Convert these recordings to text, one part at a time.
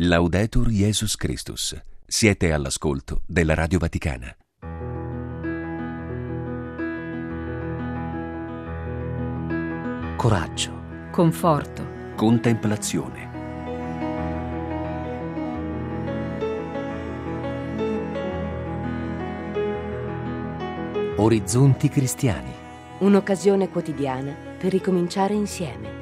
Laudetur Jesus Christus. Siete all'ascolto della Radio Vaticana. Coraggio, conforto, Contemplazione. orizzonti cristiani. Un'occasione quotidiana per ricominciare insieme.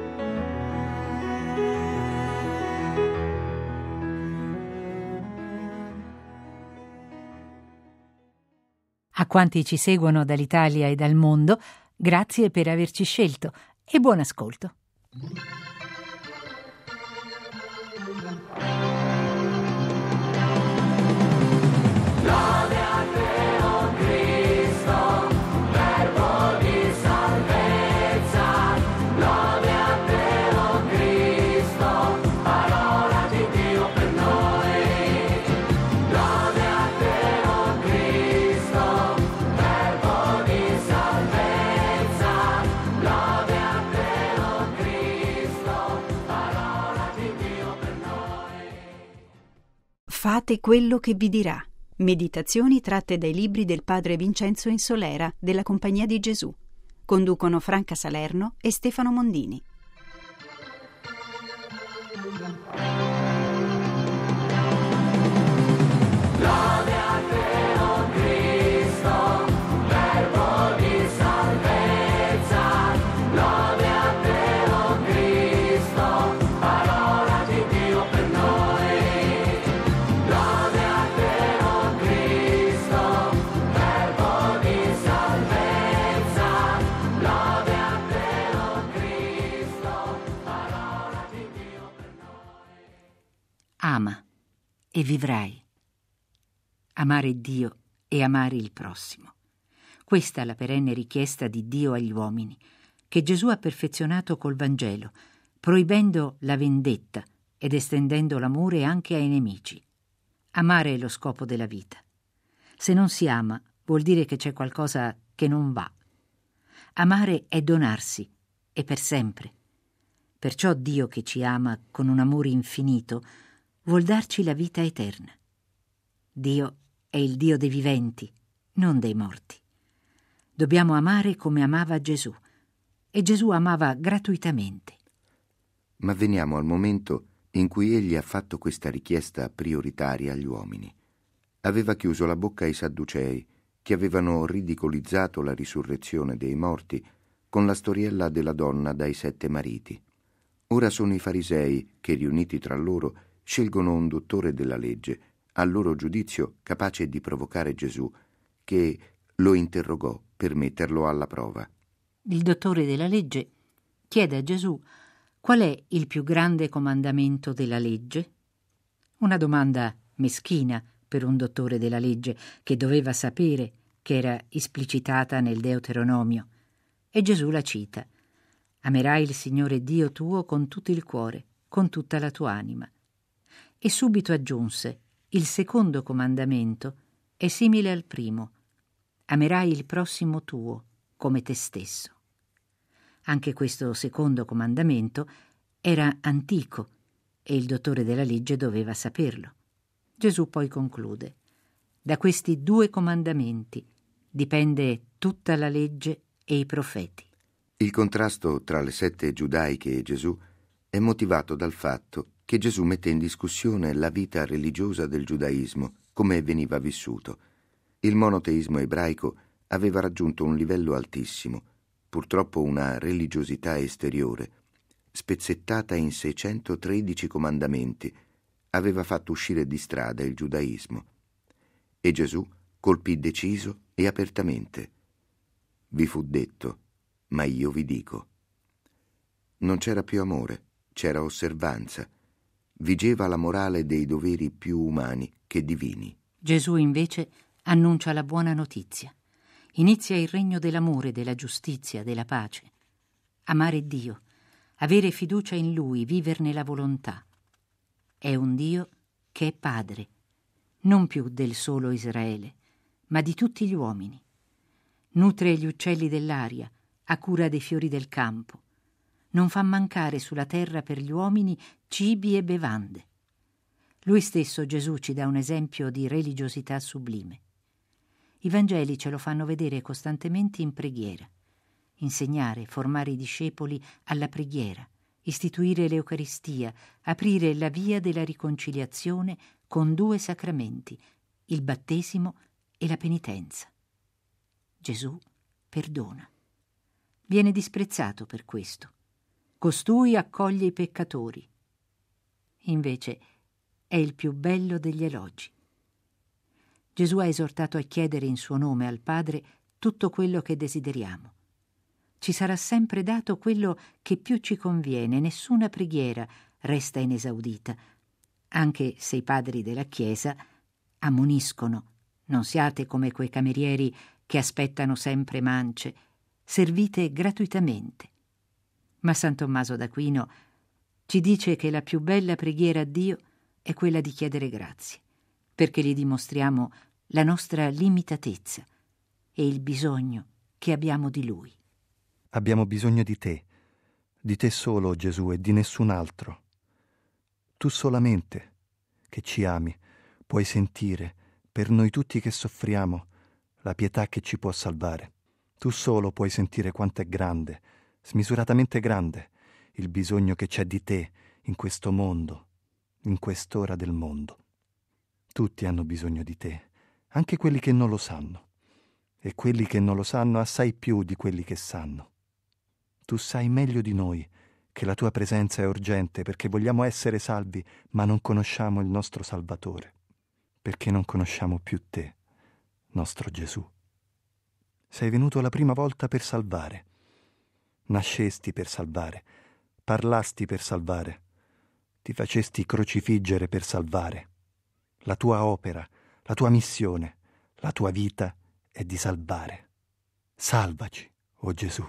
A quanti ci seguono dall'Italia e dal mondo, grazie per averci scelto e buon ascolto. Fate quello che vi dirà. Meditazioni tratte dai libri del padre Vincenzo Insolera della Compagnia di Gesù. Conducono Franca Salerno e Stefano Mondini. Ama e vivrai. Amare Dio e amare il prossimo. Questa è la perenne richiesta di Dio agli uomini, che Gesù ha perfezionato col Vangelo, proibendo la vendetta ed estendendo l'amore anche ai nemici. Amare è lo scopo della vita. Se non si ama, vuol dire che c'è qualcosa che non va. Amare è donarsi, e per sempre. Perciò Dio, che ci ama con un amore infinito, vuol darci la vita eterna. Dio è il Dio dei viventi, non dei morti. Dobbiamo amare come amava Gesù, e Gesù amava gratuitamente. Ma veniamo al momento in cui egli ha fatto questa richiesta prioritaria agli uomini. Aveva chiuso la bocca ai Sadducei, che avevano ridicolizzato la risurrezione dei morti con la storiella della donna dai 7 mariti. Ora sono i farisei che, riuniti tra loro, scelgono un dottore della legge, a loro giudizio capace di provocare Gesù, che lo interrogò per metterlo alla prova. Il dottore della legge chiede a Gesù qual è il più grande comandamento della legge. Una domanda meschina per un dottore della legge che doveva sapere che era esplicitata nel Deuteronomio. E Gesù la cita: amerai il Signore Dio tuo con tutto il cuore, con tutta la tua anima. E subito aggiunse: il secondo comandamento è simile al primo: amerai il prossimo tuo come te stesso. Anche questo secondo comandamento era antico e il dottore della legge doveva saperlo. Gesù poi conclude: da questi 2 comandamenti dipende tutta la legge e i profeti. Il contrasto tra le sette giudaiche e Gesù è motivato dal fatto che Gesù mette in discussione la vita religiosa del giudaismo, come veniva vissuto. Il monoteismo ebraico aveva raggiunto un livello altissimo, purtroppo una religiosità esteriore, spezzettata in 613 comandamenti, aveva fatto uscire di strada il giudaismo. E Gesù colpì deciso e apertamente: vi fu detto, ma io vi dico. Non c'era più amore, c'era osservanza. Vigeva la morale dei doveri più umani che divini. Gesù invece annuncia la buona notizia. Inizia il regno dell'amore, della giustizia, della pace. Amare Dio, avere fiducia in Lui, viverne la volontà. È un Dio che è Padre, non più del solo Israele, ma di tutti gli uomini. Nutre gli uccelli dell'aria, ha cura dei fiori del campo. Non fa mancare sulla terra per gli uomini cibi e bevande. Lui stesso, Gesù, ci dà un esempio di religiosità sublime. I Vangeli ce lo fanno vedere costantemente in preghiera. Insegnare, formare i discepoli alla preghiera, istituire l'Eucaristia, aprire la via della riconciliazione con 2 sacramenti, il battesimo e la penitenza. Gesù perdona. Viene disprezzato per questo. Costui accoglie i peccatori. Invece è il più bello degli elogi. Gesù ha esortato a chiedere in suo nome al Padre tutto quello che desideriamo. Ci sarà sempre dato quello che più ci conviene, nessuna preghiera resta inesaudita, anche se i padri della Chiesa ammoniscono: non siate come quei camerieri che aspettano sempre mance, servite gratuitamente. Ma San Tommaso d'Aquino ci dice che la più bella preghiera a Dio è quella di chiedere grazie, perché gli dimostriamo la nostra limitatezza e il bisogno che abbiamo di Lui. Abbiamo bisogno di te solo, Gesù, e di nessun altro. Tu solamente, che ci ami, puoi sentire, per noi tutti che soffriamo, la pietà che ci può salvare. Tu solo puoi sentire quanto è grande, smisuratamente grande, il bisogno che c'è di te in questo mondo, in quest'ora del mondo. Tutti hanno bisogno di te, anche quelli che non lo sanno, e quelli che non lo sanno assai più di quelli che sanno. Tu sai meglio di noi che la tua presenza è urgente perché vogliamo essere salvi, ma non conosciamo il nostro Salvatore, perché non conosciamo più te, nostro Gesù. Sei venuto la prima volta per salvare. Nascesti per salvare, parlasti per salvare, ti facesti crocifiggere per salvare. La tua opera, la tua missione, la tua vita è di salvare. Salvaci, o Gesù.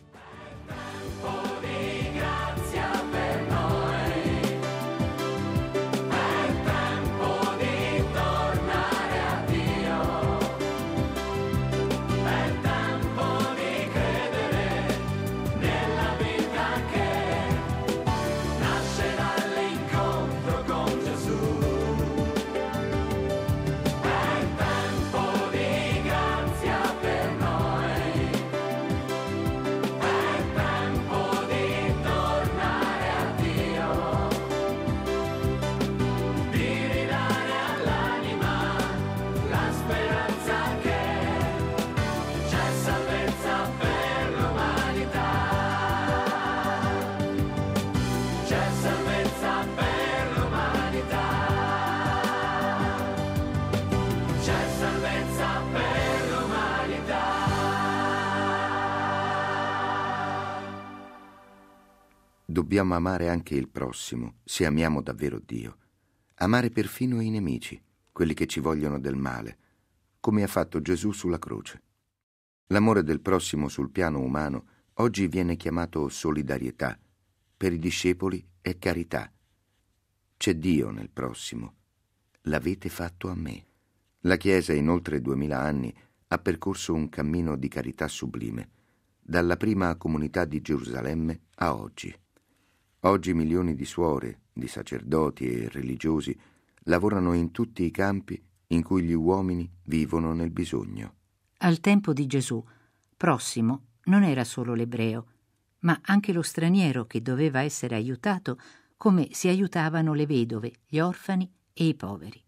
Dobbiamo amare anche il prossimo, se amiamo davvero Dio. Amare perfino i nemici, quelli che ci vogliono del male, come ha fatto Gesù sulla croce. L'amore del prossimo sul piano umano oggi viene chiamato solidarietà, per i discepoli è carità. C'è Dio nel prossimo. L'avete fatto a me. La Chiesa in oltre 2000 anni ha percorso un cammino di carità sublime, dalla prima comunità di Gerusalemme a oggi. Oggi milioni di suore, di sacerdoti e religiosi lavorano in tutti i campi in cui gli uomini vivono nel bisogno. Al tempo di Gesù, prossimo non era solo l'ebreo, ma anche lo straniero che doveva essere aiutato come si aiutavano le vedove, gli orfani e i poveri.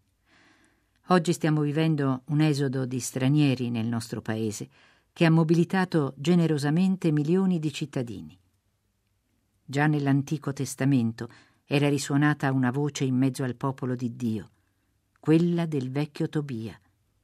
Oggi stiamo vivendo un esodo di stranieri nel nostro paese che ha mobilitato generosamente milioni di cittadini. Già nell'Antico Testamento era risuonata una voce in mezzo al popolo di Dio, quella del vecchio Tobia: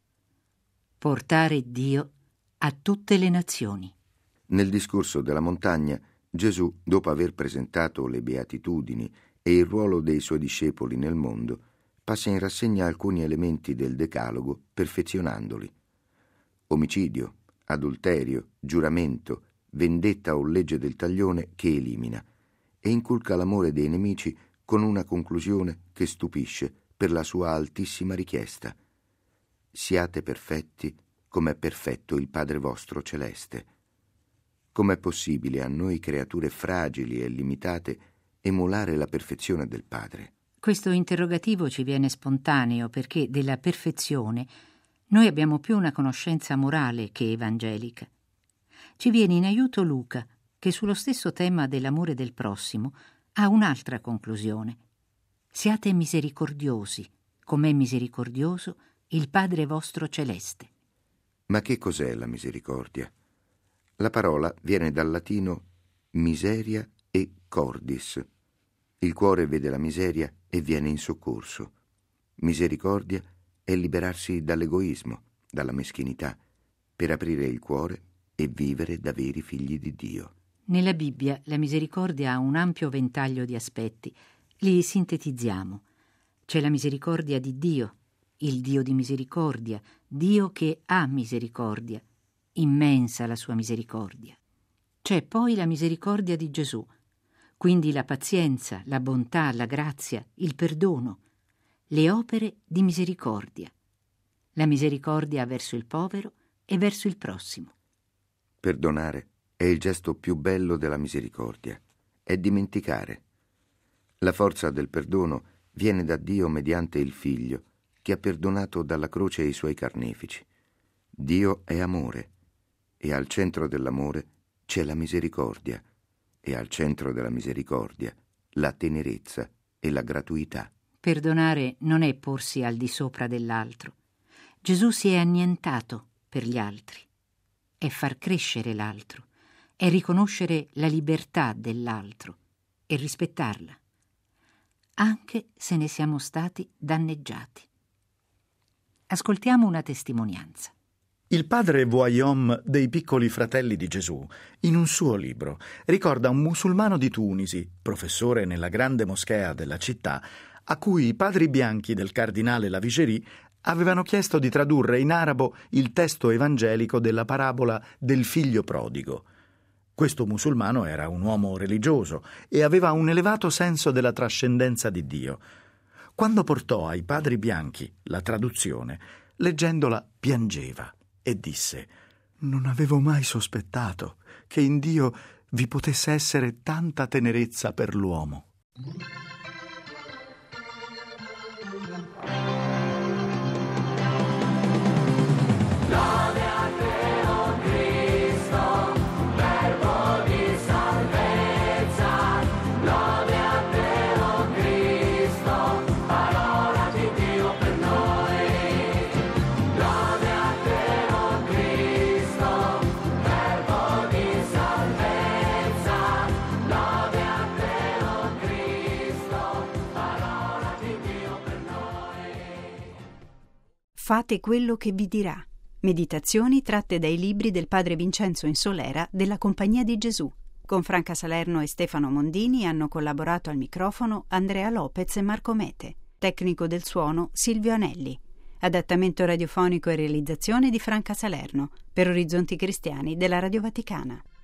portare Dio a tutte le nazioni. Nel discorso della montagna, Gesù, dopo aver presentato le beatitudini e il ruolo dei suoi discepoli nel mondo, passa in rassegna alcuni elementi del Decalogo, perfezionandoli. Omicidio, adulterio, giuramento, vendetta o legge del taglione che elimina, e inculca l'amore dei nemici con una conclusione che stupisce per la sua altissima richiesta: siate perfetti come è perfetto il Padre vostro celeste. Com'è possibile a noi creature fragili e limitate emulare la perfezione del Padre? Questo interrogativo ci viene spontaneo perché della perfezione noi abbiamo più una conoscenza morale che evangelica. Ci viene in aiuto Luca, che sullo stesso tema dell'amore del prossimo ha un'altra conclusione. Siate misericordiosi, com'è misericordioso il Padre vostro celeste. Ma che cos'è la misericordia? La parola viene dal latino miseria e cordis. Il cuore vede la miseria e viene in soccorso. Misericordia è liberarsi dall'egoismo, dalla meschinità, per aprire il cuore e vivere da veri figli di Dio. Nella Bibbia la misericordia ha un ampio ventaglio di aspetti. Li sintetizziamo. C'è la misericordia di Dio, il Dio di misericordia, Dio che ha misericordia, immensa la sua misericordia. C'è poi la misericordia di Gesù, quindi la pazienza, la bontà, la grazia, il perdono, le opere di misericordia, la misericordia verso il povero e verso il prossimo. Perdonare è il gesto più bello della misericordia, è dimenticare. La forza del perdono viene da Dio mediante il Figlio, che ha perdonato dalla croce i suoi carnefici. Dio è amore, e al centro dell'amore c'è la misericordia, e al centro della misericordia la tenerezza e la gratuità. Perdonare non è porsi al di sopra dell'altro. Gesù si è annientato per gli altri. È far crescere l'altro, è riconoscere la libertà dell'altro e rispettarla, anche se ne siamo stati danneggiati. Ascoltiamo una testimonianza. Il padre Voyom dei Piccoli Fratelli di Gesù, in un suo libro, ricorda un musulmano di Tunisi, professore nella grande moschea della città, a cui i padri bianchi del cardinale Lavigérie avevano chiesto di tradurre in arabo il testo evangelico della parabola del figlio prodigo. Questo musulmano era un uomo religioso e aveva un elevato senso della trascendenza di Dio. Quando portò ai padri bianchi la traduzione, leggendola piangeva e disse: «Non avevo mai sospettato che in Dio vi potesse essere tanta tenerezza per l'uomo». Fate quello che vi dirà. Meditazioni tratte dai libri del padre Vincenzo Insolera della Compagnia di Gesù. Con Franca Salerno e Stefano Mondini hanno collaborato al microfono Andrea Lopez e Marco Mete. Tecnico del suono Silvio Anelli. Adattamento radiofonico e realizzazione di Franca Salerno per Orizzonti Cristiani della Radio Vaticana.